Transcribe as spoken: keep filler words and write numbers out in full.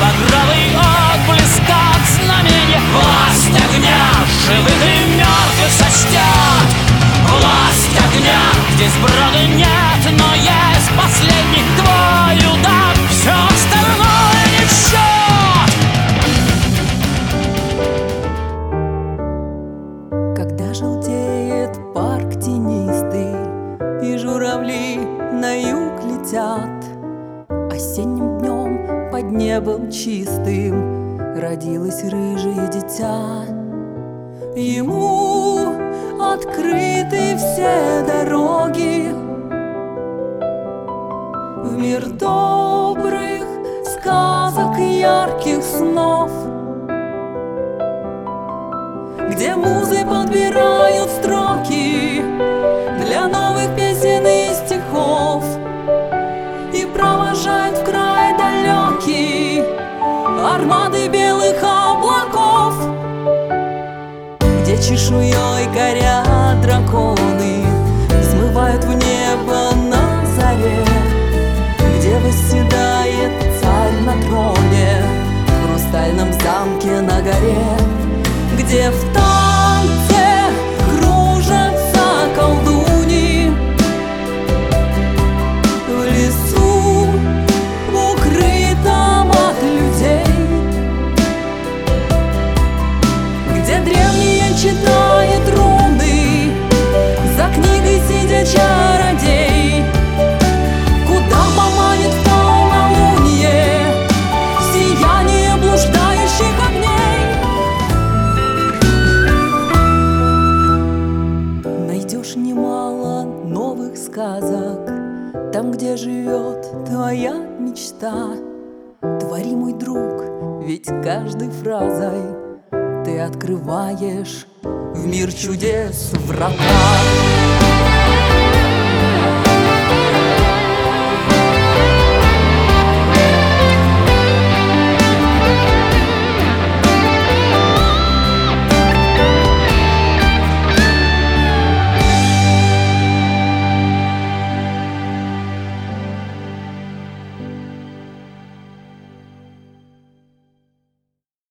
багровый отблеск от знамения. Власть огня, живых и мертвых сочтет. Власть огня, здесь брода нет, но есть последний твой удар. Все остальное не в счет. Когда желтеет парк тенистый и журавли на юг летят, осенним днем под небом чистым родилось рыжее дитя. Ему открыты все дороги в мир добрых сказок и ярких снов, где музы подбирают строки для новых песен и стихов и провожают в край далекий армады белых облаков, где чешуей горят драконы, взмывают в небо на заре, где восседает царь на троне в хрустальном замке на горе, где в танце кружатся колдуньи в лесу, укрытом от людей, где древние читает руны, за книгой сидя чародей, куда поманит в полнолуние сияние блуждающих огней. Найдешь немало новых сказок там, где живет твоя мечта. Твори, мой друг, ведь каждой фразой ты открываешь в мир чудес врата.